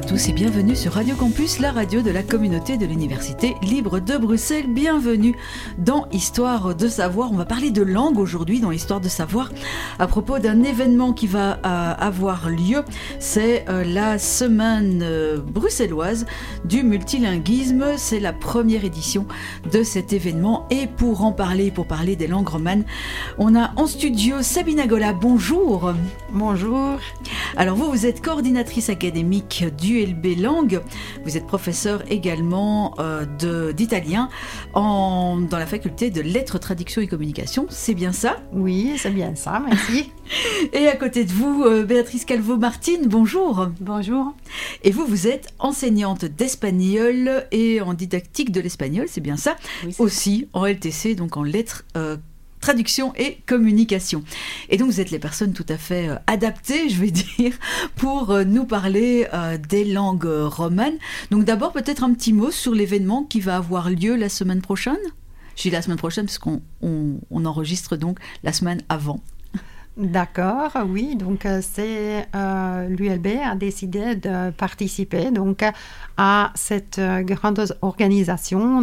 tous et bienvenue sur Radio Campus, la radio de la communauté de l'Université libre de Bruxelles. Bienvenue dans Histoire de savoir. On va parler de langue aujourd'hui dans Histoire de savoir à propos d'un événement qui va avoir lieu. C'est la semaine bruxelloise du multilinguisme. C'est la première édition de cet événement. Et pour en parler, pour parler des langues romanes, on a en studio Sabina Gola. Bonjour. Bonjour. Alors vous êtes coordinatrice académique d'ULB Langue. Vous êtes professeure également d'italien dans la faculté de lettres, traduction et communication. C'est bien ça? Oui, c'est bien ça, merci. Et à côté de vous, Béatrice Calvo-Martine, bonjour. Bonjour. Et vous êtes enseignante d'espagnol et en didactique de l'espagnol, c'est bien ça? Oui, aussi en LTC, donc en lettres, traduction et communication. Et donc vous êtes les personnes tout à fait adaptées, je vais dire, pour nous parler des langues romanes. Donc d'abord peut-être un petit mot sur l'événement qui va avoir lieu la semaine prochaine. Je dis la semaine prochaine parce qu'on enregistre donc la semaine avant. D'accord, oui, donc l'ULB a décidé de participer donc à cette grande organisation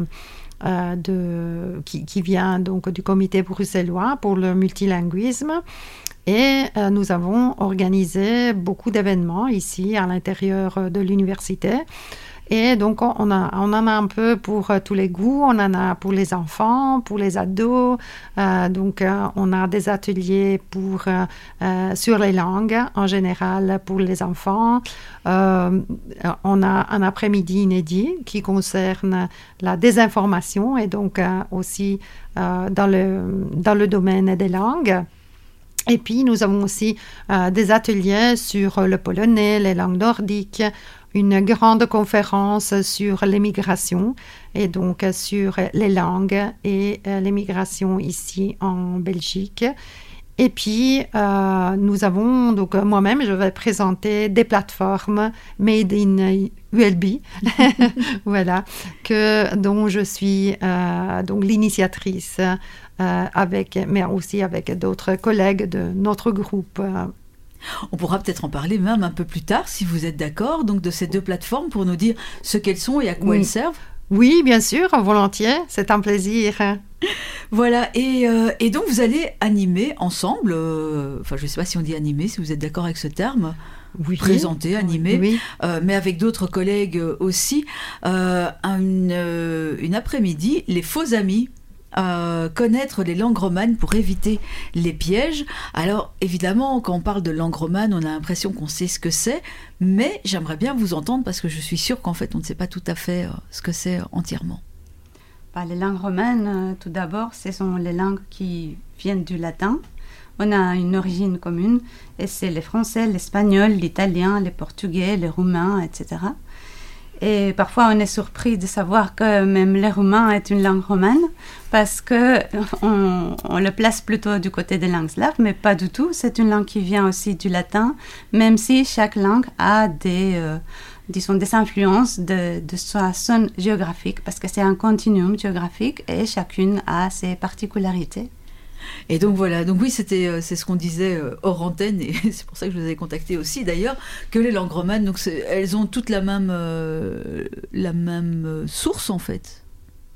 qui vient donc du comité bruxellois pour le multilinguisme. Et nous avons organisé beaucoup d'événements ici à l'intérieur de l'université. Et donc, on en a un peu pour tous les goûts. On en a pour les enfants, pour les ados. On a des ateliers sur les langues, en général, pour les enfants. On a un après-midi inédit qui concerne la désinformation et donc aussi dans le domaine des langues. Et puis, nous avons aussi des ateliers sur le polonais, les langues nordiques, une grande conférence sur l'émigration et donc sur les langues et l'émigration ici en Belgique. Et puis, nous avons, donc moi-même, je vais présenter des plateformes made in ULB, voilà, dont je suis donc l'initiatrice, mais aussi avec d'autres collègues de notre groupe. On pourra peut-être en parler même un peu plus tard, si vous êtes d'accord, donc de ces deux plateformes, pour nous dire ce qu'elles sont et à quoi elles servent. Oui, bien sûr, volontiers, c'est un plaisir. Voilà, et donc vous allez animer ensemble, je ne sais pas si on dit animer, si vous êtes d'accord avec ce terme, oui. Présenter, animer, oui. Mais avec d'autres collègues aussi, une après-midi, les faux amis. Connaître les langues romanes pour éviter les pièges. Alors évidemment, quand on parle de langue romane, on a l'impression qu'on sait ce que c'est, mais j'aimerais bien vous entendre parce que je suis sûre qu'en fait on ne sait pas tout à fait ce que c'est entièrement. Les langues romanes, tout d'abord, ce sont les langues qui viennent du latin. On a une origine commune et c'est le français, l'espagnol, l'italien, le portugais, le roumain, etc. Et parfois, on est surpris de savoir que même le roumain est une langue romane parce qu'on le place plutôt du côté des langues slaves, mais pas du tout. C'est une langue qui vient aussi du latin, même si chaque langue a des influences de sa zone géographique parce que c'est un continuum géographique et chacune a ses particularités. Et donc voilà, donc oui, c'est ce qu'on disait hors antenne, et c'est pour ça que je vous avais contacté aussi d'ailleurs, que les langues romanes, donc elles ont toutes la même source en fait.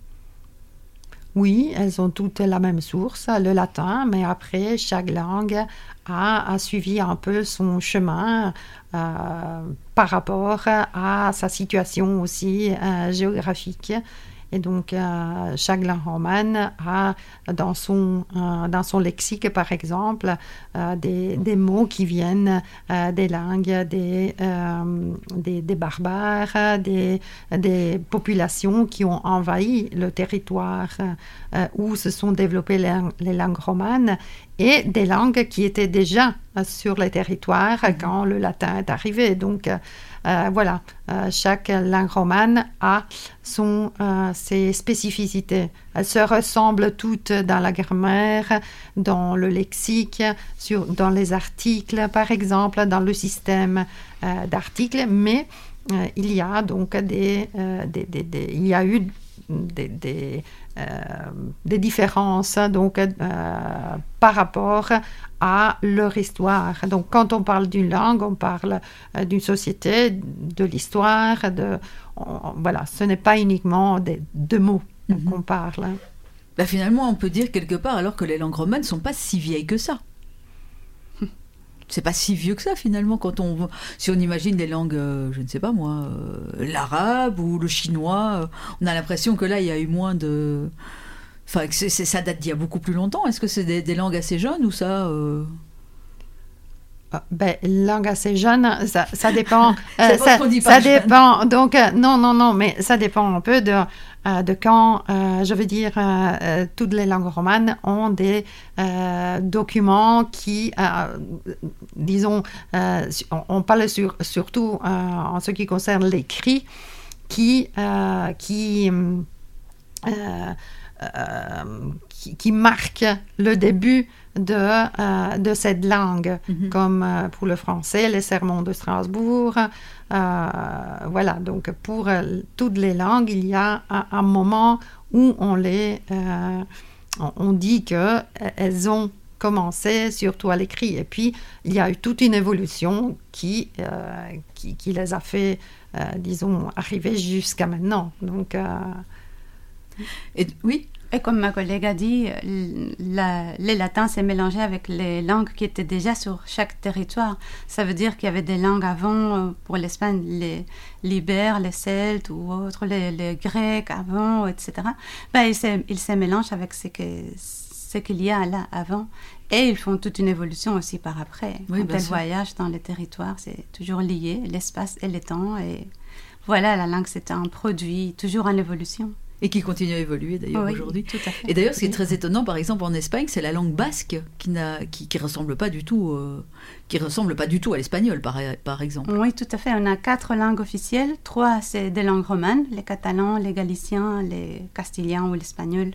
Oui, elles ont toutes la même source, le latin, mais après, chaque langue a suivi un peu son chemin par rapport à sa situation aussi géographique. Et donc, chaque langue romane a dans son lexique, par exemple, des mots qui viennent des langues des barbares, des populations qui ont envahi le territoire où se sont développées les langues romanes et des langues qui étaient déjà sur les territoires quand le latin est arrivé. Donc, voilà, chaque langue romane a ses spécificités. Elles se ressemblent toutes dans la grammaire, dans le lexique, dans les articles, par exemple, dans le système d'articles, mais il y a donc il y a eu des différences donc, par rapport à leur histoire. Donc, quand on parle d'une langue, on parle d'une société, de l'histoire, voilà, ce n'est pas uniquement de mots qu'on parle. Bah, finalement, on peut dire quelque part alors que les langues romanes ne sont pas si vieilles que ça. C'est pas si vieux que ça finalement si on imagine des langues, je ne sais pas moi, l'arabe ou le chinois, on a l'impression que là il y a eu moins de... Enfin, ça date d'il y a beaucoup plus longtemps. Est-ce que c'est des langues assez jeunes ou ça langue assez jeune, ça dépend. ça dépend. Donc, non, mais ça dépend un peu de quand, je veux dire, toutes les langues romanes ont des documents qui, disons, on parle surtout en ce qui concerne l'écrit, qui marque le début de cette langue, comme pour le français, les sermons de Strasbourg. Voilà, donc pour toutes les langues, il y a un moment où on dit qu'elles ont commencé surtout à l'écrit. Et puis, il y a eu toute une évolution qui les a fait, disons, arriver jusqu'à maintenant. Donc... oui. Et comme ma collègue a dit, les latins s'est mélangé avec les langues qui étaient déjà sur chaque territoire. Ça veut dire qu'il y avait des langues avant, pour l'Espagne, les Ibères, les Celtes ou autres, les Grecs avant, etc. Ben, ils se mélangent avec ce qu'il y a là avant. Et ils font toute une évolution aussi par après. Oui, quand elles voyagent dans les territoires, c'est toujours lié, l'espace et le temps. Et voilà, la langue, c'est un produit toujours en évolution. Et qui continue à évoluer d'ailleurs aujourd'hui. Tout à fait. Et d'ailleurs, ce qui est très étonnant, par exemple en Espagne, c'est la langue basque qui ressemble pas du tout, à l'espagnol, par exemple. Oui, tout à fait. On a 4 langues officielles. 3, c'est des langues romanes, les catalans, les galiciens, les castiliens ou l'espagnol.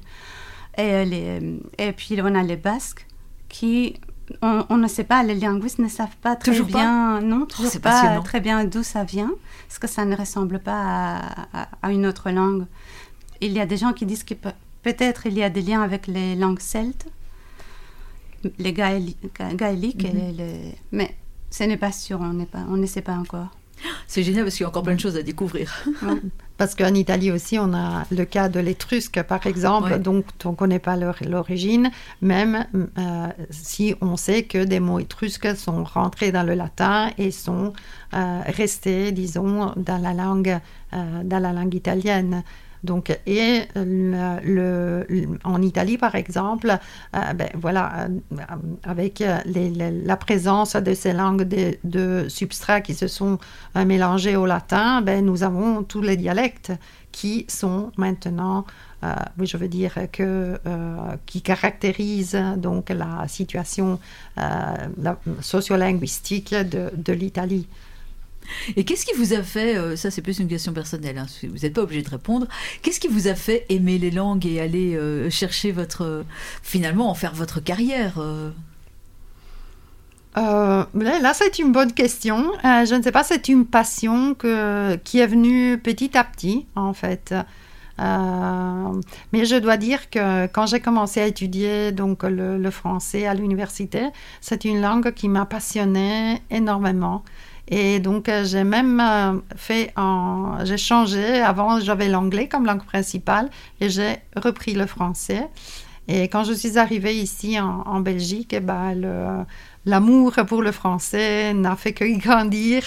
Et puis on a les basques qui... On ne sait pas, les linguistes ne savent pas très toujours bien, pas. Non, toujours pas très bien d'où ça vient, parce que ça ne ressemble pas à une autre langue. Il y a des gens qui disent que peut-être il y a des liens avec les langues celtes, les gaéliques, mais ce n'est pas sûr, on ne sait pas encore. C'est génial parce qu'il y a encore plein de choses à découvrir. Ouais. Parce qu'en Italie aussi, on a le cas de l'étrusque, par exemple, donc on ne connaît pas l'origine, même si on sait que des mots étrusques sont rentrés dans le latin et sont restés, disons, dans la langue italienne. Donc, et en Italie, par exemple, avec la présence de ces langues de substrats qui se sont mélangés au latin, nous avons tous les dialectes qui sont maintenant, qui caractérisent donc la situation sociolinguistique de l'Italie. Et qu'est-ce qui vous a fait, ça c'est plus une question personnelle, hein, vous n'êtes pas obligé de répondre, qu'est-ce qui vous a fait aimer les langues et aller chercher finalement en faire votre carrière Là, c'est une bonne question. Je ne sais pas, c'est une passion qui est venue petit à petit, en fait. Mais je dois dire que quand j'ai commencé à étudier donc, le français à l'université, c'est une langue qui m'a passionnée énormément. Et donc, j'ai même j'ai changé. Avant, j'avais l'anglais comme langue principale et j'ai repris le français. Et quand je suis arrivée ici en Belgique, l'amour pour le français n'a fait que grandir.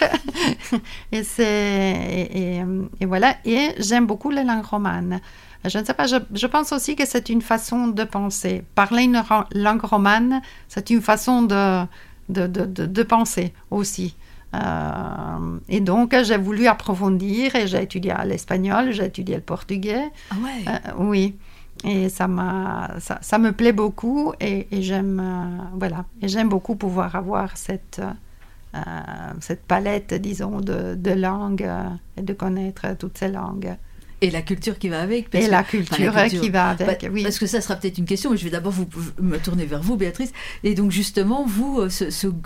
et voilà. Et j'aime beaucoup les langues romanes. Je ne sais pas, je pense aussi que c'est une façon de penser. Parler une langue romane, c'est une façon de penser aussi. Et donc, j'ai voulu approfondir et j'ai étudié l'espagnol, j'ai étudié le portugais. Ah ouais. Oui. Et ça me plaît beaucoup et j'aime et j'aime beaucoup pouvoir avoir cette palette, disons, de langues et de connaître toutes ces langues. Et la culture qui va avec. Qui va avec, oui. Parce que ça sera peut-être une question, mais je vais d'abord me tourner vers vous, Béatrice. Et donc, justement, vous,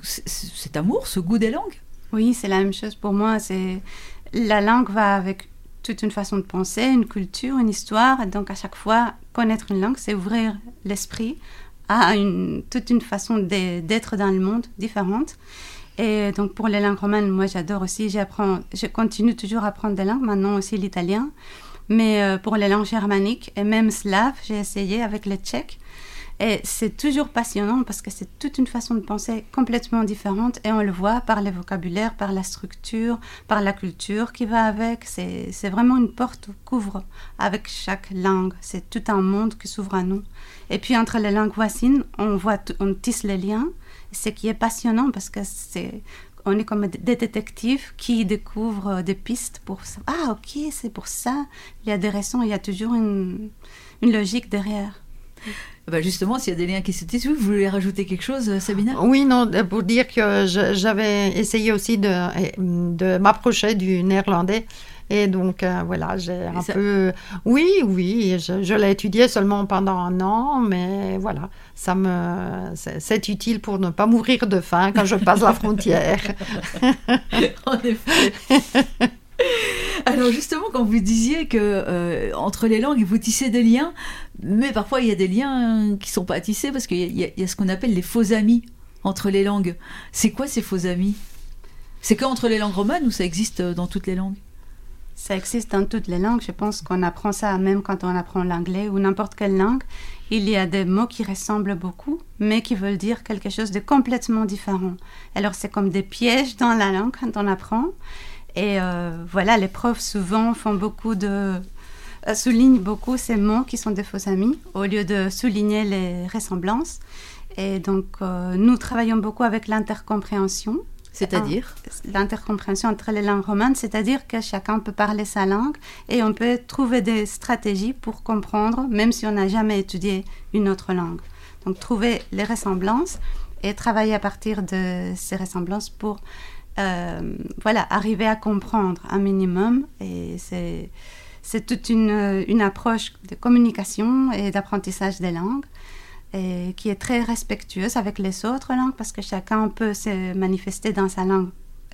cet amour, ce goût des langues? Oui, c'est la même chose pour moi. La langue va avec toute une façon de penser, une culture, une histoire. Et donc, à chaque fois, connaître une langue, c'est ouvrir l'esprit à toute une façon d'être dans le monde différente. Et donc, pour les langues romanes, moi, j'adore aussi. Je continue toujours à apprendre des langues, maintenant aussi l'italien. Mais pour les langues germaniques et même slaves, j'ai essayé avec le tchèque. Et c'est toujours passionnant parce que c'est toute une façon de penser complètement différente et on le voit par le vocabulaire, par la structure, par la culture qui va avec. C'est vraiment une porte qu'ouvre avec chaque langue. C'est tout un monde qui s'ouvre à nous. Et puis entre les langues voisines, on tisse les liens. Ce qui est passionnant parce que on est comme des détectives qui découvrent des pistes pour ça. Ah ok, c'est pour ça. Il y a des raisons, il y a toujours une logique derrière. Bah justement, s'il y a des liens qui se tissent, vous voulez rajouter quelque chose, Sabina ? Oui, non, pour dire que j'avais essayé aussi de m'approcher du néerlandais. Et donc, voilà, j'ai un peu... Oui, je l'ai étudié seulement pendant 1 an, mais voilà, c'est utile pour ne pas mourir de faim quand je passe la frontière. En effet. Alors justement, quand vous disiez que entre les langues, vous tissez des liens, mais parfois il y a des liens qui ne sont pas à tisser parce qu'il y a ce qu'on appelle les faux amis entre les langues. C'est quoi ces faux amis ? C'est qu'entre les langues romanes ou ça existe dans toutes les langues ? Ça existe dans toutes les langues. Je pense qu'on apprend ça même quand on apprend l'anglais ou n'importe quelle langue. Il y a des mots qui ressemblent beaucoup, mais qui veulent dire quelque chose de complètement différent. Alors c'est comme des pièges dans la langue quand on apprend. Et voilà, les profs souvent soulignent beaucoup ces mots qui sont des faux amis au lieu de souligner les ressemblances. Et donc, nous travaillons beaucoup avec l'intercompréhension. C'est-à-dire ? L'intercompréhension entre les langues romanes, c'est-à-dire que chacun peut parler sa langue et on peut trouver des stratégies pour comprendre, même si on n'a jamais étudié une autre langue. Donc, trouver les ressemblances et travailler à partir de ces ressemblances pour arriver à comprendre un minimum. Et c'est toute une approche de communication et d'apprentissage des langues et qui est très respectueuse avec les autres langues parce que chacun peut se manifester dans sa langue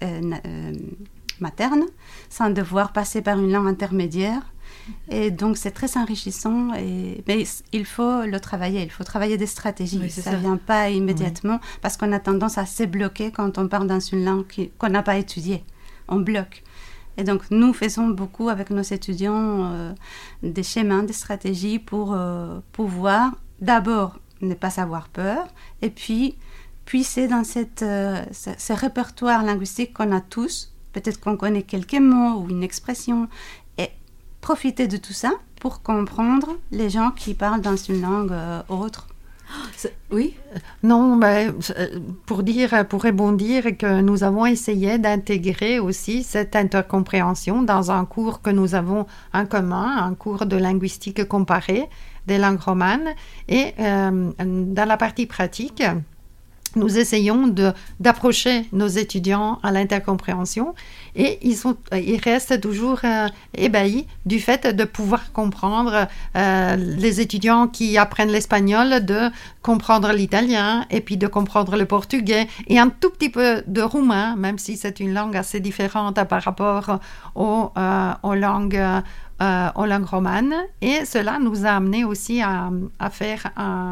materne sans devoir passer par une langue intermédiaire. Et donc, c'est très enrichissant. Mais il faut le travailler. Il faut travailler des stratégies. Oui, ça ne vient pas immédiatement parce qu'on a tendance à se bloquer quand on parle dans une langue qu'on n'a pas étudiée. On bloque. Et donc, nous faisons beaucoup avec nos étudiants des schémas, des stratégies pour pouvoir d'abord ne pas avoir peur et puis puiser dans ce répertoire linguistique qu'on a tous. Peut-être qu'on connaît quelques mots ou une expression et profiter de tout ça pour comprendre les gens qui parlent dans une langue autre. Oui. Non, mais pour rebondir que nous avons essayé d'intégrer aussi cette intercompréhension dans un cours que nous avons en commun, un cours de linguistique comparée des langues romanes. Et dans la partie pratique, nous essayons d'approcher nos étudiants à l'intercompréhension et ils restent toujours ébahis du fait de pouvoir comprendre les étudiants qui apprennent l'espagnol, de comprendre l'italien et puis de comprendre le portugais et un tout petit peu de roumain, même si c'est une langue assez différente par rapport aux langues romanes. Et cela nous a amené aussi à faire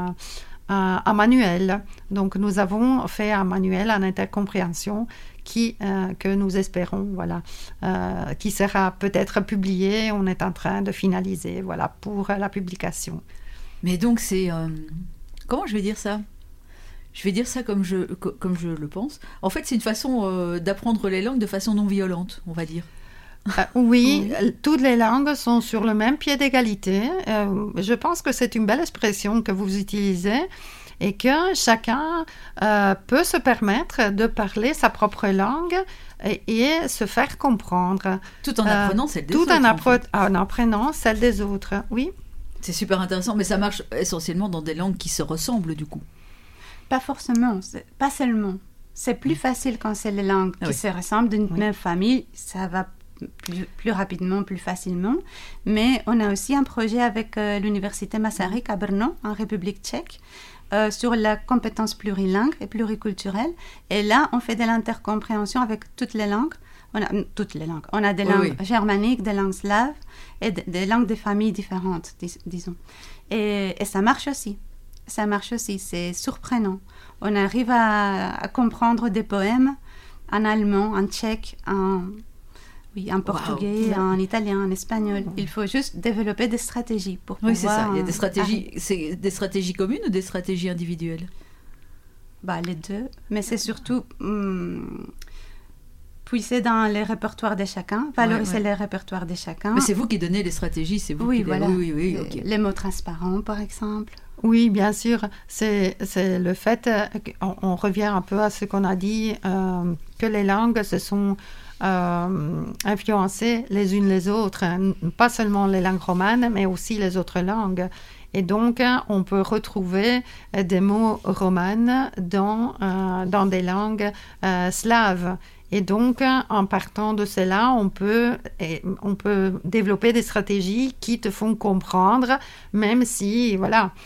un manuel. Donc, nous avons fait un manuel en intercompréhension que nous espérons, qui sera peut-être publié. On est en train de finaliser, pour la publication. Mais donc, c'est... comment je vais dire ça ? Je vais dire ça comme je le pense. En fait, c'est une façon d'apprendre les langues de façon non violente, on va dire. Oui, toutes les langues sont sur le même pied d'égalité. Je pense que c'est une belle expression que vous utilisez et que chacun peut se permettre de parler sa propre langue et se faire comprendre. Tout en apprenant celle des autres. En apprenant celle des autres, oui. C'est super intéressant, mais ça marche essentiellement dans des langues qui se ressemblent du coup. Pas forcément, pas seulement. C'est plus facile quand c'est les langues qui se ressemblent d'une même famille, ça va plus rapidement, plus facilement. Mais on a aussi un projet avec l'université Masaryk à Brno, en République tchèque, sur la compétence plurilingue et pluriculturelle. Et là, on fait de l'intercompréhension avec toutes les langues. On a des langues germaniques, des langues slaves et des langues de familles différentes, disons. Et ça marche aussi. Ça marche aussi, c'est surprenant. On arrive à comprendre des poèmes en allemand, en tchèque, en portugais, en italien, en espagnol. Il faut juste développer des stratégies pour pouvoir... Oui, c'est ça. Il y a des stratégies, c'est des stratégies communes ou des stratégies individuelles? Les deux. Mais c'est surtout puiser dans les répertoires de chacun, valoriser les répertoires de chacun. Mais c'est vous qui donnez les stratégies, c'est vous qui... Voilà. Oui, okay. Les mots transparents, par exemple. Oui, bien sûr. C'est le fait, on revient un peu à ce qu'on a dit, que les langues se sont influencées les unes les autres, pas seulement les langues romanes, mais aussi les autres langues. Et donc, on peut retrouver des mots romanes dans des langues slaves. Et donc, en partant de cela, on peut développer des stratégies qui te font comprendre, même si,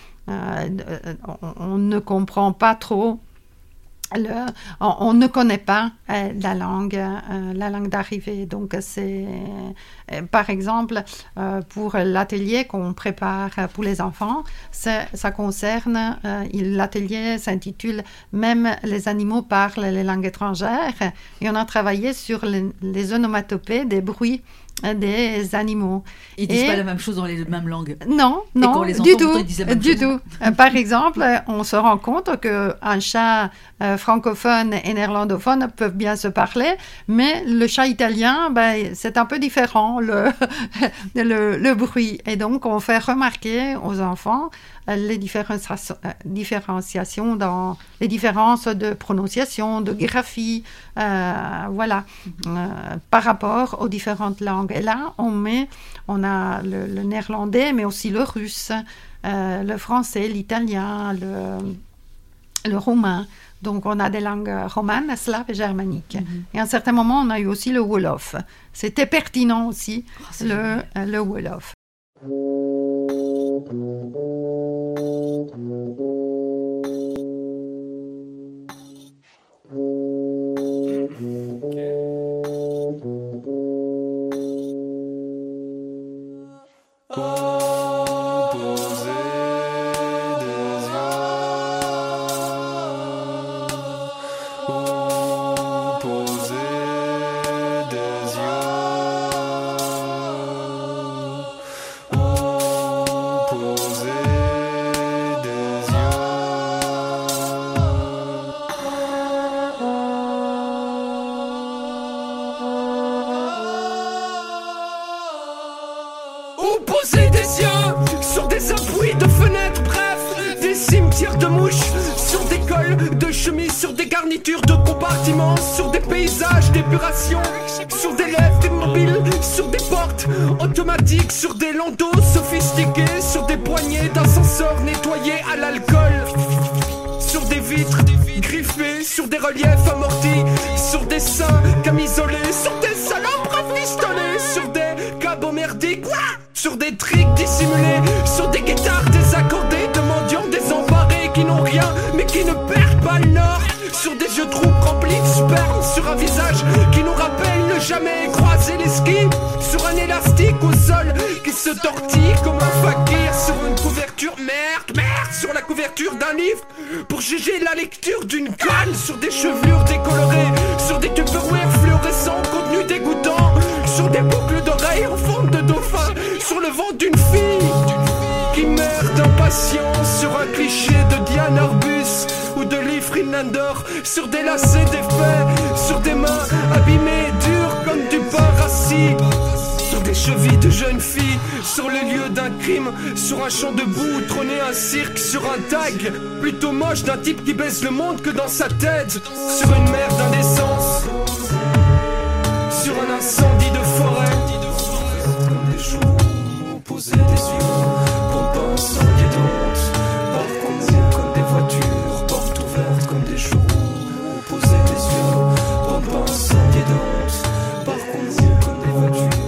on ne comprend pas trop, on ne connaît pas la langue d'arrivée. Donc, c'est, par exemple, pour l'atelier qu'on prépare pour les enfants, ça concerne, l'atelier s'intitule « Même les animaux parlent les langues étrangères » et on a travaillé sur les onomatopées des bruits des animaux. Ils disent pas la même chose dans les mêmes langues. Non, du tout. Par exemple, on se rend compte qu'un chat francophone et néerlandophone peuvent bien se parler, mais le chat italien, c'est un peu différent le bruit. Et donc, on fait remarquer aux enfants les différenciations dans les différences de prononciation, de graphie, par rapport aux différentes langues. Et là, on a le néerlandais, mais aussi le russe, le français, l'italien, le roumain. Donc, on a des langues romanes, slaves et germaniques. Mm-hmm. Et à un certain moment, on a eu aussi le wolof. C'était pertinent aussi, le wolof. Poser des yeux sur des appuis de fenêtres, bref, des cimetières de mouches, sur des cols de chemises, sur des garnitures de compartiments, sur des paysages d'épuration, sur des lèvres immobiles, sur des portes automatiques, sur des landaux sophistiqués, sur des poignées d'ascenseurs nettoyés à l'alcool, sur des vitres griffées, sur des reliefs amortis, sur des seins camisolés, sur des salopes rafistolées, sur des cabots merdiques, sur des tricks dissimulés, sur des guitares désaccordées de mendiants désemparés qui n'ont rien mais qui ne perdent pas le nord, sur des yeux troupes remplis de sperme, sur un visage qui nous rappelle ne jamais croiser les skis, sur un élastique au sol qui se tortille comme un fakir, sur une couverture merde, sur la couverture d'un livre pour juger la lecture d'une conne, sur des chevelures décolorées, sur des tupperwares fluorescents contenus dégoûtants, sur des boucles d'oreilles en forme de dauphin, sur le ventre d'une fille qui meurt d'impatience, sur un cliché de Diane Arbus ou de Lee Friedlander, sur des lacets d'effets, sur des mains abîmées, dures comme du pain rassis, sur des chevilles de jeunes filles, sur le lieu d'un crime, sur un champ de boue, trôner un cirque, sur un tag plutôt moche d'un type qui baisse le monde que dans sa tête, sur une mer d'indécence, sur un incendie de forêt, comme des jours, poser des yeux pour ne pas incendier de honte, parcours comme des voitures, portes ouvertes comme des jours, poser des yeux pour ne pas incendier de honte, parcours comme des voitures.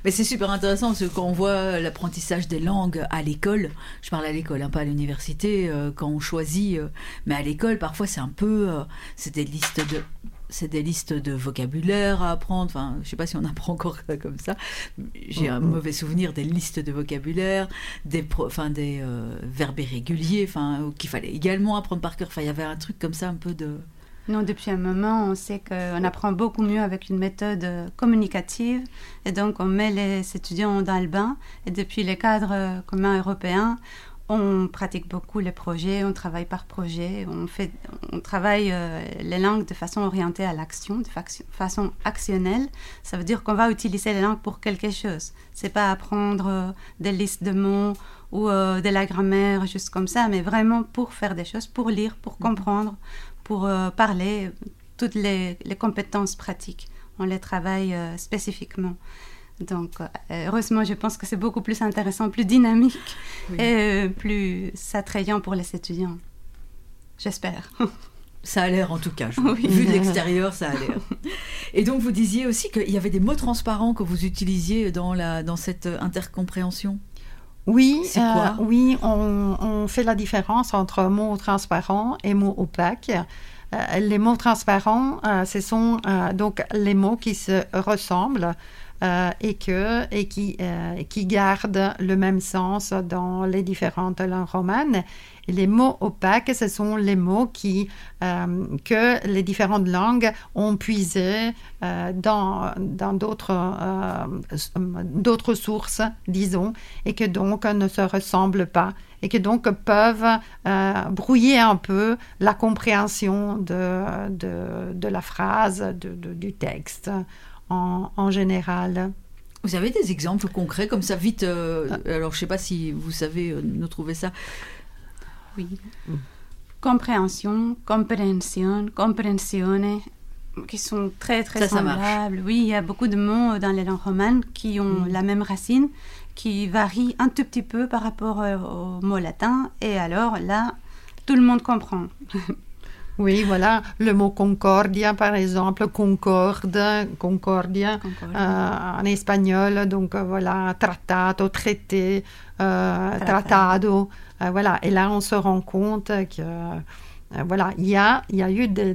Mais c'est super intéressant parce que quand on voit l'apprentissage des langues à l'école, je parle à l'école, hein, pas à l'université, quand on choisit, mais à l'école, parfois c'est un peu, c'est des listes de vocabulaire à apprendre. Enfin, je ne sais pas si on apprend encore comme ça. J'ai un mauvais souvenir des listes de vocabulaire, des verbes irréguliers, qu'il fallait également apprendre par cœur. Enfin, il y avait un truc comme ça, un peu de... Non, depuis un moment, on sait qu'on apprend beaucoup mieux avec une méthode communicative. Et donc, on met les étudiants dans le bain. Et depuis les cadres communs européens, on pratique beaucoup les projets, on travaille par projet, on travaille les langues de façon orientée à l'action, de façon actionnelle. Ça veut dire qu'on va utiliser les langues pour quelque chose. C'est pas apprendre des listes de mots ou de la grammaire juste comme ça, mais vraiment pour faire des choses, pour lire, pour comprendre, pour parler, toutes les compétences pratiques. On les travaille spécifiquement. Donc, heureusement, je pense que c'est beaucoup plus intéressant, plus dynamique et plus attrayant pour les étudiants. J'espère. Ça a l'air en tout cas. Vu de l'extérieur, ça a l'air. Et donc, vous disiez aussi qu'il y avait des mots transparents que vous utilisiez dans cette intercompréhension. Oui, c'est quoi? Oui, on fait la différence entre mots transparents et mots opaques. Les mots transparents, ce sont donc les mots qui se ressemblent et qui gardent le même sens dans les différentes langues romanes. Et les mots opaques, ce sont les mots que les différentes langues ont puisés dans d'autres sources, disons, et que donc ne se ressemblent pas, et que donc peuvent brouiller un peu la compréhension de la phrase, du texte en général. Vous avez des exemples concrets comme ça, vite alors je ne sais pas si vous savez nous trouver ça. Oui. Compréhension, compréhension, comprensione, qui sont très très semblables. Oui, il y a beaucoup de mots dans les langues romanes qui ont la même racine, qui varient un tout petit peu par rapport aux mots latins, et alors là, tout le monde comprend. Oui, voilà, le mot concordia, par exemple, concordia, en espagnol, donc voilà, tratado, traité, tratado, voilà, et là on se rend compte que, voilà, il y a eu des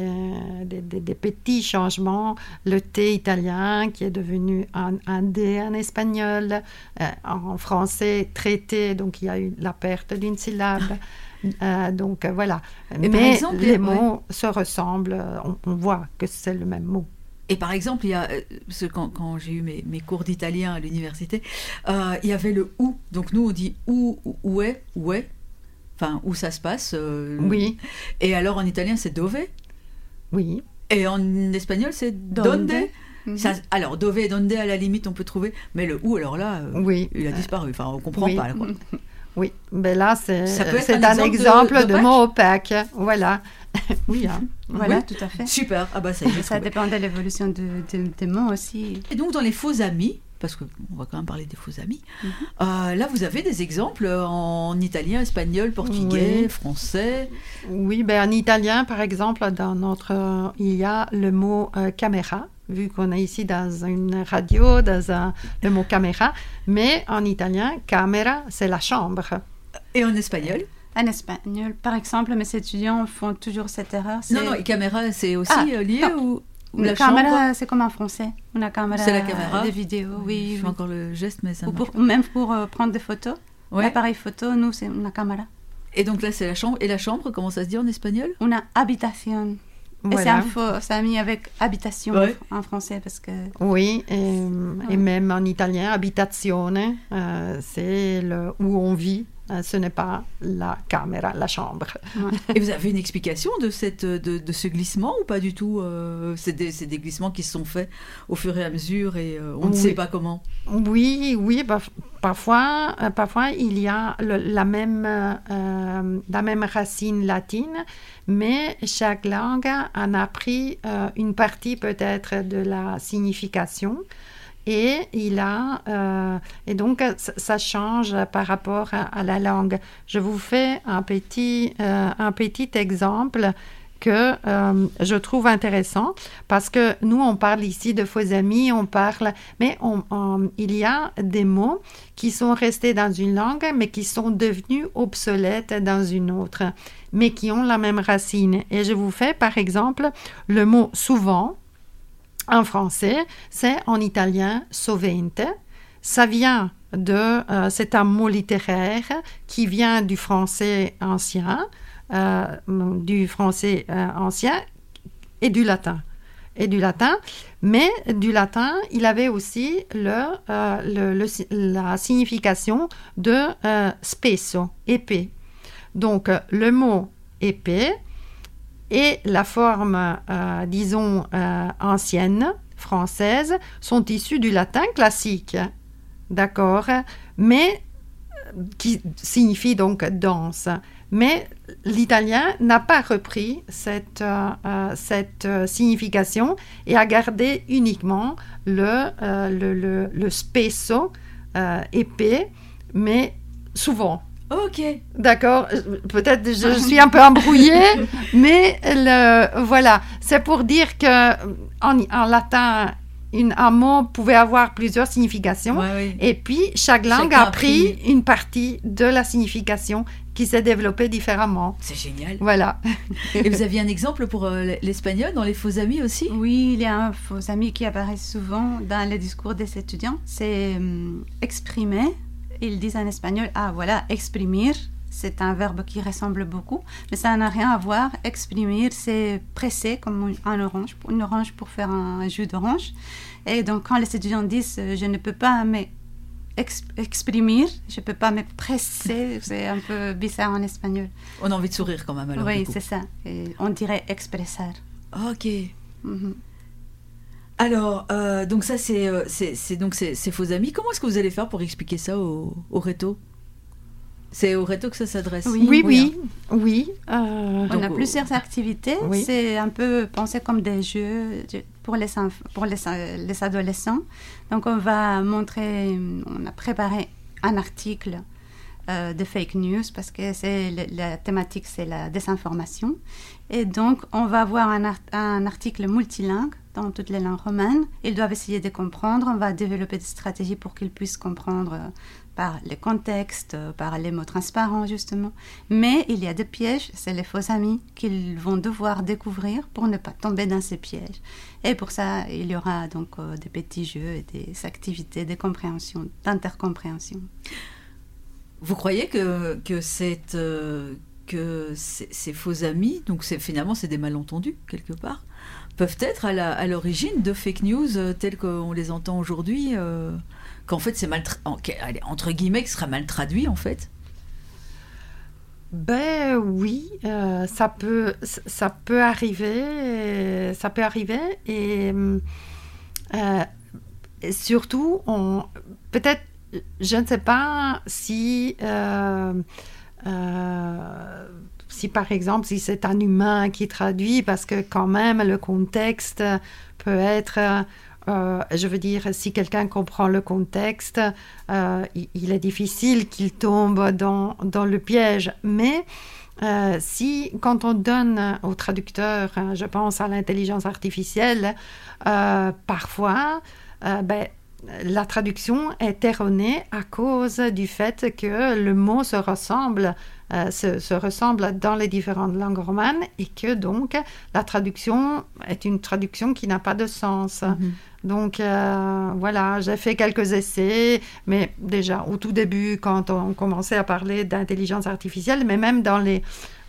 petits changements, le T italien qui est devenu un D en espagnol, en français, traité, donc il y a eu la perte d'une syllabe. Donc voilà, mais exemple, les mots se ressemblent, on voit que c'est le même mot. Et par exemple, il y a, quand j'ai eu mes cours d'italien à l'université, il y avait le ou. Donc nous on dit où est, enfin où ça se passe. Oui. Et alors en italien c'est dove. Oui. Et en espagnol c'est donde. Ça, alors dove et donde à la limite on peut trouver, mais le ou alors là, il a disparu. Enfin on comprend pas. Quoi. Oui, mais là, c'est un exemple de mot opaque. Voilà. Oui, hein. Voilà, tout à fait. Super. Ah bah, ça dépend de l'évolution des mots aussi. Et donc, dans les faux amis, parce qu'on va quand même parler des faux amis, là, vous avez des exemples en italien, espagnol, portugais, français. Oui, en italien, par exemple, il y a le mot caméra. Vu qu'on est ici dans une radio, le mot caméra, mais en italien, camera, c'est la chambre. Et en espagnol? En espagnol, par exemple, mes étudiants font toujours cette erreur. Non, et caméra, c'est aussi lié ou la caméra, chambre? C'est comme en français. Une caméra, c'est la caméra de vidéo, oui. Je fais encore le geste, mais ça marche. Même pour prendre des photos. L'appareil photo, nous, c'est une caméra. Et donc là, c'est la chambre. Et la chambre, comment ça se dit en espagnol? Una habitación. Voilà. Et c'est mis avec habitation en français parce que... Oui, et même en italien, abitazione, c'est où on vit. Ce n'est pas la camera, la chambre. Et vous avez une explication de ce glissement ou pas du tout? C'est des glissements qui se sont faits au fur et à mesure et on ne sait pas comment. Oui, parfois il y a la même racine latine, mais chaque langue en a pris une partie peut-être de la signification. Et donc ça change par rapport à la langue. Je vous fais un petit exemple que je trouve intéressant parce que nous, on parle ici de faux amis, mais il y a des mots qui sont restés dans une langue, mais qui sont devenus obsolètes dans une autre, mais qui ont la même racine. Et je vous fais, par exemple, le mot « souvent ». En français, c'est en italien « sovente ». Ça vient c'est un mot littéraire qui vient du français ancien, et du latin. Mais du latin, il avait aussi la signification de spesso, épée. Donc, le mot épée et la forme, ancienne, française, sont issus du latin classique, d'accord, mais qui signifie donc danse. Mais l'italien n'a pas repris cette signification et a gardé uniquement le spesso, épée, mais souvent. Ok. D'accord. Peut-être je suis un peu embrouillée, mais voilà. C'est pour dire que en latin, un mot pouvait avoir plusieurs significations. Ouais, oui. Et puis, chaque langue a pris une partie de la signification qui s'est développée différemment. C'est génial. Voilà. Et vous aviez un exemple pour l'espagnol dans les faux amis aussi? Oui, il y a un faux ami qui apparaît souvent dans les discours des étudiants. C'est exprimer. Ils disent en espagnol, exprimir, c'est un verbe qui ressemble beaucoup, mais ça n'a rien à voir. Exprimer, c'est presser comme une orange pour faire un jus d'orange. Et donc, quand les étudiants disent, je ne peux pas exprimer, je ne peux pas me presser, c'est un peu bizarre en espagnol. On a envie de sourire quand même alors. Oui, c'est ça. Et on dirait expressar. Ok. Mm-hmm. Alors, donc ça, c'est faux amis. Comment est-ce que vous allez faire pour expliquer ça au réto? C'est au réto que ça s'adresse? Oui. On a plusieurs activités. Oui. C'est un peu pensé comme des jeux pour les adolescents. Donc, on a préparé un article de fake news parce que la thématique, c'est la désinformation. Et donc, on va avoir un article multilingue dans toutes les langues romanes. Ils doivent essayer de comprendre. On va développer des stratégies pour qu'ils puissent comprendre par les contextes, par les mots transparents, justement. Mais il y a des pièges, c'est les faux amis qu'ils vont devoir découvrir pour ne pas tomber dans ces pièges. Et pour ça, il y aura donc des petits jeux et des activités de compréhension, d'intercompréhension. Vous croyez que ces faux amis, donc finalement c'est des malentendus quelque part, peuvent être à l'origine de fake news telles qu'on les entend aujourd'hui, qu'en fait c'est entre guillemets que ce sera mal traduit en fait? Ben oui, ça peut arriver, et surtout peut-être, je ne sais pas si par exemple, si c'est un humain qui traduit, parce que quand même le contexte peut être, je veux dire, si quelqu'un comprend le contexte, il est difficile qu'il tombe dans le piège. Mais quand on donne au traducteur, je pense à l'intelligence artificielle, parfois, la traduction est erronée à cause du fait que le mot se ressemble dans les différentes langues romanes et que donc la traduction est une traduction qui n'a pas de sens. Mm-hmm. Donc voilà, j'ai fait quelques essais, mais déjà au tout début quand on commençait à parler d'intelligence artificielle, mais même dans les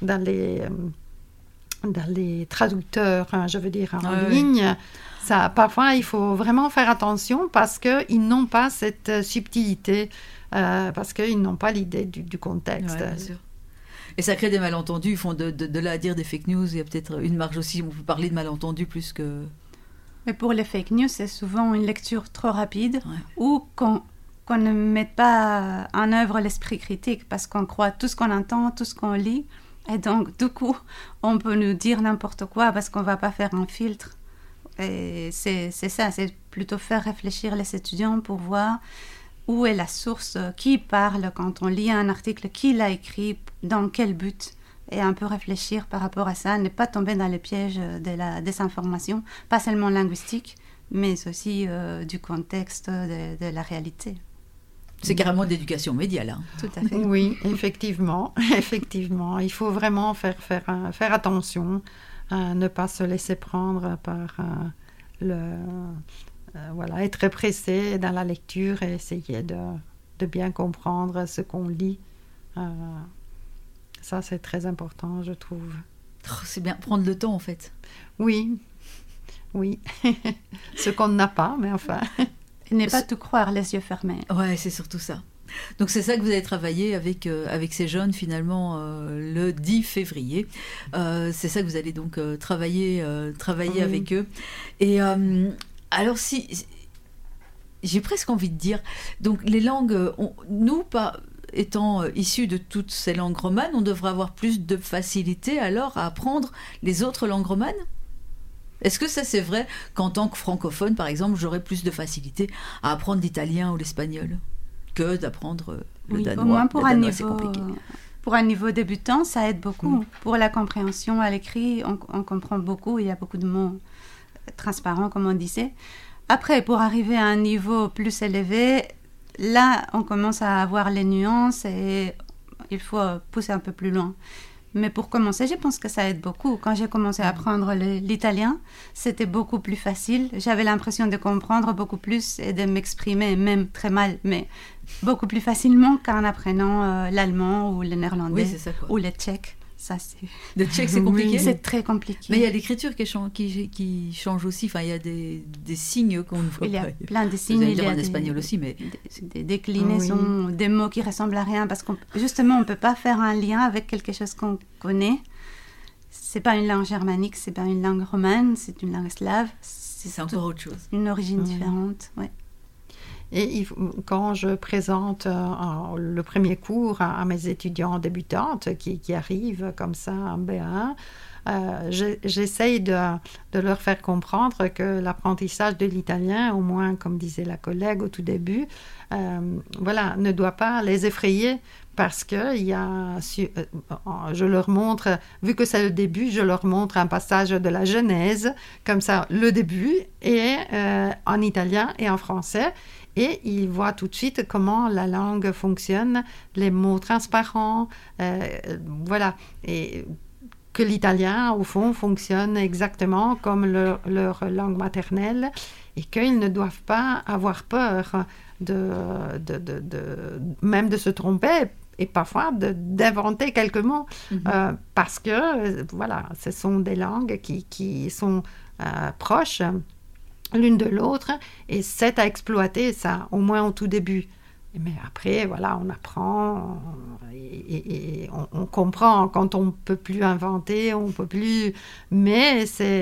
traducteurs, je veux dire en ligne. Ça, parfois, il faut vraiment faire attention parce qu'ils n'ont pas cette subtilité, parce qu'ils n'ont pas l'idée du contexte. Ouais, bien sûr. Et ça crée des malentendus. Ils font de là à dire des fake news. Il y a peut-être une marge aussi. On peut parler de malentendus plus que... Mais pour les fake news, c'est souvent une lecture trop rapide ou qu'on ne met pas en œuvre l'esprit critique parce qu'on croit tout ce qu'on entend, tout ce qu'on lit. Et donc, du coup, on peut nous dire n'importe quoi parce qu'on ne va pas faire un filtre. Et c'est ça, c'est plutôt faire réfléchir les étudiants pour voir où est la source, qui parle quand on lit un article, qui l'a écrit, dans quel but. et un peu réfléchir par rapport à ça, ne pas tomber dans le piège de la désinformation, pas seulement linguistique, mais aussi du contexte de la réalité. C'est carrément d'éducation média, là. Tout à fait. Oui, effectivement. Il faut vraiment faire attention à ne pas se laisser prendre par être pressé dans la lecture et essayer de bien comprendre ce qu'on lit. Ça, c'est très important, je trouve. C'est bien, prendre le temps, en fait. Oui. Ce qu'on n'a pas, mais enfin... Et ne pas tout croire, les yeux fermés. Ouais, c'est surtout ça. Donc c'est ça que vous avez travaillé avec ces jeunes, finalement, le 10 février. C'est ça que vous allez donc travailler Oui. avec eux. Et alors, j'ai presque envie de dire, donc les langues, nous, étant issus de toutes ces langues romanes, on devrait avoir plus de facilité alors à apprendre les autres langues romanes ? Est-ce que ça c'est vrai qu'en tant que francophone, par exemple, j'aurais plus de facilité à apprendre l'italien ou l'espagnol que d'apprendre le danois? Au moins pour un danois, c'est compliqué. Pour un niveau débutant, ça aide beaucoup. Pour la compréhension à l'écrit, on comprend beaucoup, il y a beaucoup de mots transparents, comme on disait. Après, pour arriver à un niveau plus élevé, là, on commence à avoir les nuances et il faut pousser un peu plus loin. Mais pour commencer, je pense que ça aide beaucoup. Quand j'ai commencé à apprendre l'italien, c'était beaucoup plus facile. J'avais l'impression de comprendre beaucoup plus et de m'exprimer, même très mal, mais beaucoup plus facilement qu'en apprenant l'allemand ou le néerlandais, oui, c'est ça, quoi. ou le tchèque. Ça, c'est... Le tchèque, c'est compliqué. Oui, c'est très compliqué. Mais il y a l'écriture qui change aussi. Enfin, il y a des signes qu'on ne voit pas. Il y a plein de signes. Vous allez il y dire a en espagnol aussi, mais... Des déclinaisons, des mots qui ressemblent à rien. Parce qu'on justement, on ne peut pas faire un lien avec quelque chose qu'on connaît. Ce n'est pas une langue germanique, ce n'est pas une langue romaine, c'est une langue slave. C'est encore autre chose. Une origine différente, ouais. Et quand je présente le premier cours à mes étudiants débutantes qui arrivent comme ça en B1, j'essaye de leur faire comprendre que l'apprentissage de l'italien, au moins comme disait la collègue au tout début, ne doit pas les effrayer parce que je leur montre, vu que c'est le début, je leur montre un passage de la Genèse, comme ça, le début, et en italien et en français. Et ils voient tout de suite comment la langue fonctionne, les mots transparents, et que l'italien, au fond, fonctionne exactement comme leur langue maternelle et qu'ils ne doivent pas avoir peur même de se tromper et parfois d'inventer quelques mots parce que, ce sont des langues qui sont proches l'une de l'autre, et c'est à exploiter ça, au moins au tout début. Mais après, on apprend et on comprend quand on ne peut plus inventer, on ne peut plus... Mais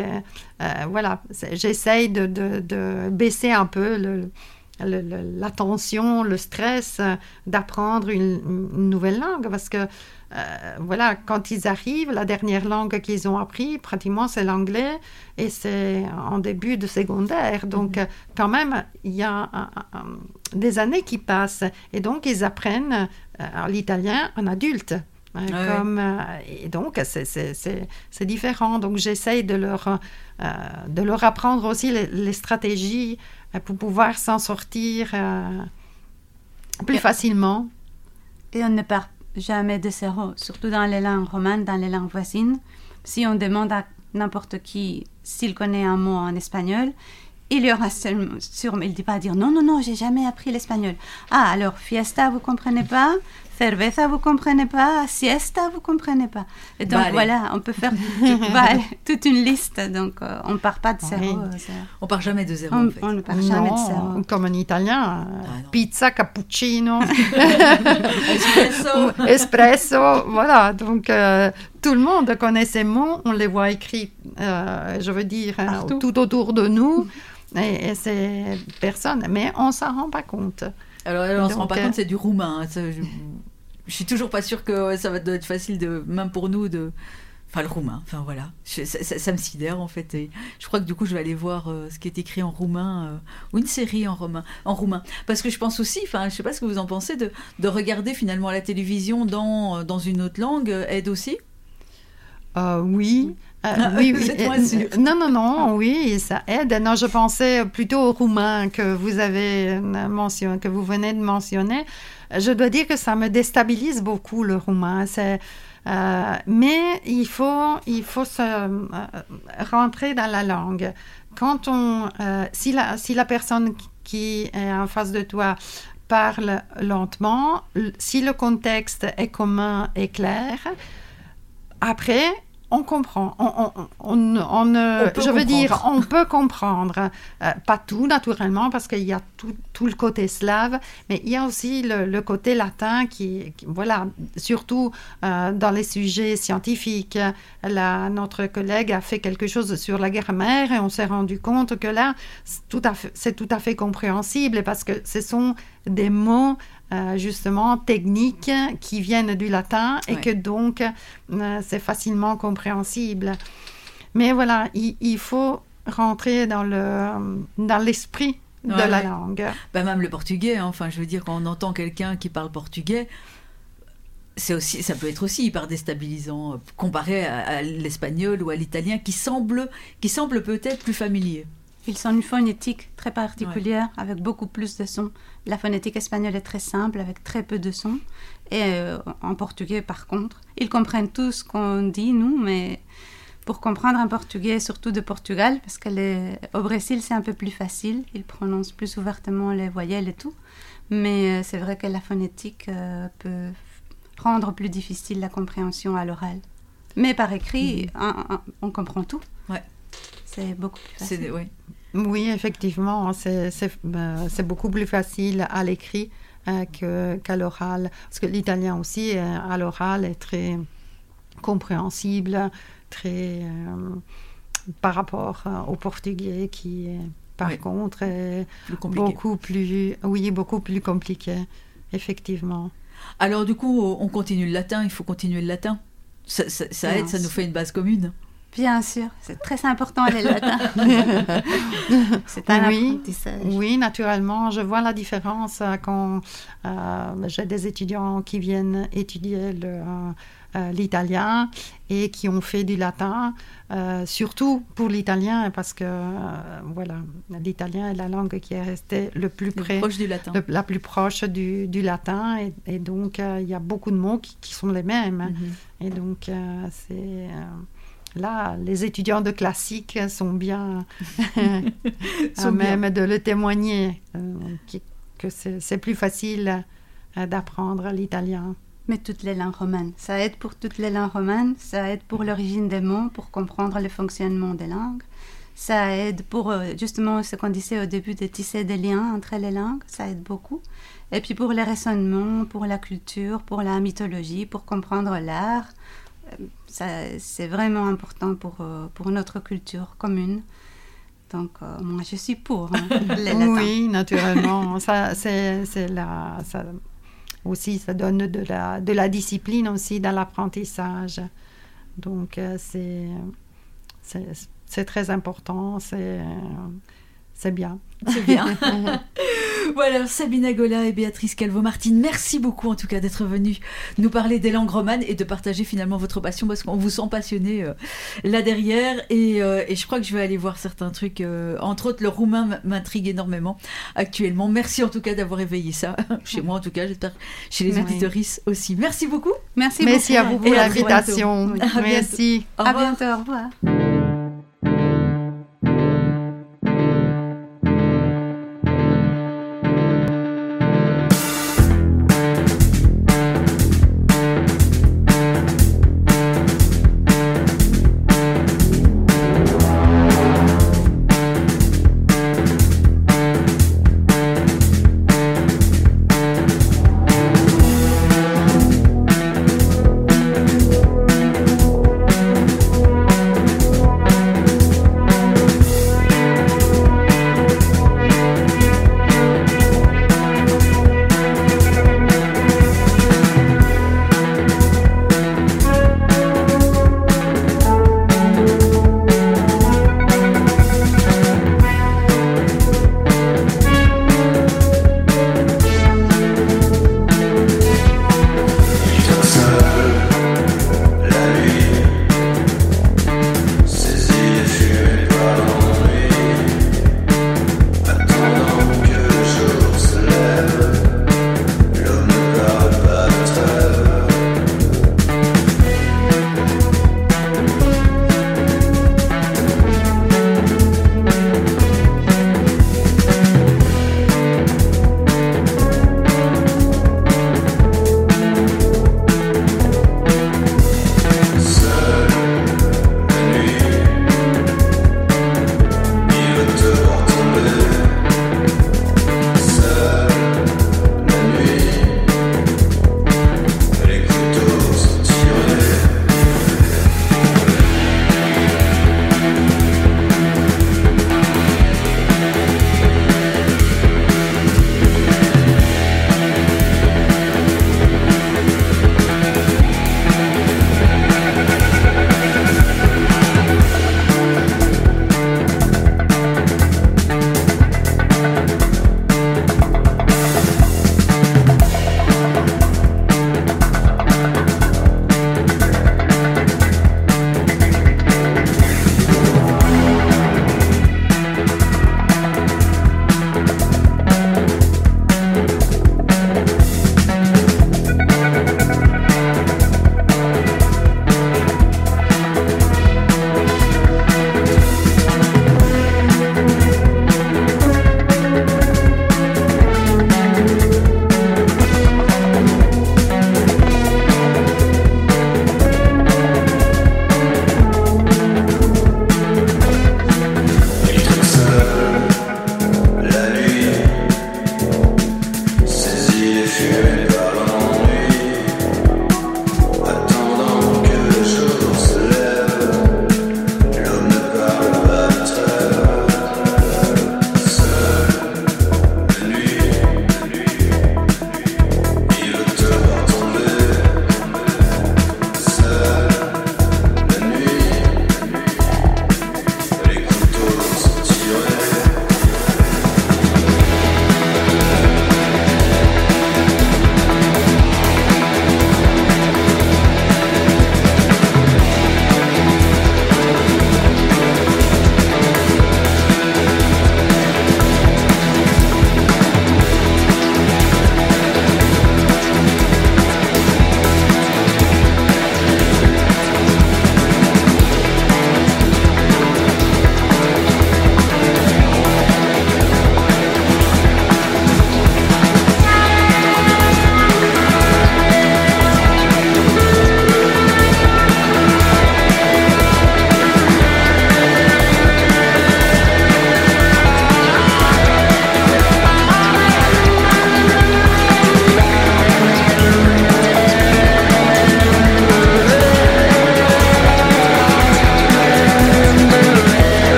j'essaye de baisser un peu la tension, le stress d'apprendre une nouvelle langue, parce que quand ils arrivent, la dernière langue qu'ils ont appris, pratiquement, c'est l'anglais, et c'est en début de secondaire. Donc, quand même, il y a des années qui passent, et donc ils apprennent l'italien en adulte. Et donc, c'est différent. Donc, j'essaye de leur apprendre aussi les stratégies pour pouvoir s'en sortir plus facilement. Et on ne part jamais de zéro, surtout dans les langues romanes, dans les langues voisines. Si on demande à n'importe qui s'il connaît un mot en espagnol, il y aura sûrement, il ne dit pas dire non, j'ai jamais appris l'espagnol. Ah, alors fiesta, vous comprenez pas? Cerveza, vous comprenez pas? Siesta, vous comprenez pas? Et donc on peut faire toute une liste. Donc on ne part pas de zéro. On part jamais de zéro. En fait. On ne part jamais de zéro. Comme en italien, pizza, cappuccino, espresso, voilà. Donc tout le monde connaît ces mots, on les voit écrits, je veux dire, tout autour de nous. Et c'est personne, mais on s'en rend pas compte. Alors on ne se rend pas compte, c'est du roumain. Je suis toujours pas sûre que ça va être facile, même pour nous, enfin le roumain. Enfin voilà, ça me sidère en fait. Et je crois que du coup je vais aller voir ce qui est écrit en roumain ou une série en roumain. Parce que je pense aussi, enfin je sais pas ce que vous en pensez, de regarder finalement la télévision dans une autre langue aide aussi. Oui. Oui. Vous êtes moins sûre. Non, oui, ça aide. Non, je pensais plutôt au roumain que vous avez mentionné, que vous venez de mentionner. Je dois dire que ça me déstabilise beaucoup, le roumain. Mais il faut se rentrer dans la langue. Quand si la personne qui est en face de toi parle lentement, si le contexte est commun et clair, après, on comprend. On peut comprendre. Pas tout, naturellement, parce qu'il y a tout le côté slave, mais il y a aussi le côté latin qui voilà, surtout dans les sujets scientifiques. Notre collègue a fait quelque chose sur la grammaire et on s'est rendu compte que là, c'est tout à fait compréhensible parce que ce sont des mots justement techniques qui viennent du latin et que donc c'est facilement compréhensible. Mais voilà, il faut rentrer dans l'esprit de la langue. Même le portugais, enfin je veux dire, quand on entend quelqu'un qui parle portugais, ça peut être aussi hyper déstabilisant comparé à l'espagnol ou à l'italien qui semble peut-être plus familier. Ils ont une phonétique très particulière, avec beaucoup plus de sons. La phonétique espagnole est très simple, avec très peu de sons. Et en portugais, par contre, ils comprennent tout ce qu'on dit, nous, mais pour comprendre un portugais, surtout de Portugal, parce qu'au Brésil, c'est un peu plus facile. Ils prononcent plus ouvertement les voyelles et tout. Mais c'est vrai que la phonétique peut rendre plus difficile la compréhension à l'oral. Mais par écrit, on comprend tout. Ouais. C'est beaucoup plus facile. Oui, effectivement, c'est beaucoup plus facile à l'écrit qu'à l'oral. Parce que l'italien aussi, à l'oral, est très compréhensible, très par rapport au portugais qui, par contre, est beaucoup plus compliqué, effectivement. Alors, du coup, on continue le latin, il faut continuer le latin. Ça aide, ça nous fait une base commune. Bien sûr, c'est très important les latins. C'est un apprentissage. Oui, naturellement. Je vois la différence quand j'ai des étudiants qui viennent étudier l'italien et qui ont fait du latin, surtout pour l'italien, parce que l'italien est la langue qui est restée le plus proche du latin. La plus proche du latin, et donc il y a beaucoup de mots qui sont les mêmes. Et donc c'est... Là, les étudiants de classique sont bien même de le témoigner, que c'est plus facile d'apprendre l'italien. Mais toutes les langues romanes, ça aide pour toutes les langues romanes, ça aide pour l'origine des mots, pour comprendre le fonctionnement des langues, ça aide pour justement ce qu'on disait au début de tisser des liens entre les langues, ça aide beaucoup. Et puis pour les raisonnements, pour la culture, pour la mythologie, pour comprendre l'art. C'est vraiment important pour notre culture commune. Donc, moi, je suis pour les latins. Oui, naturellement. Ça donne de la discipline aussi dans l'apprentissage. Donc, c'est très important. C'est bien. C'est bien. Voilà, Sabina Gola et Béatrice Calvo-Martin, merci beaucoup en tout cas d'être venues nous parler des langues romanes et de partager finalement votre passion, parce qu'on vous sent passionné là derrière, et je crois que je vais aller voir certains trucs, entre autres le roumain m'intrigue énormément actuellement. Merci en tout cas d'avoir éveillé ça, chez moi en tout cas, j'espère chez les auditoristes aussi. Merci beaucoup. Merci beaucoup. À vous pour l'invitation. Oui. Merci. À bientôt, au revoir.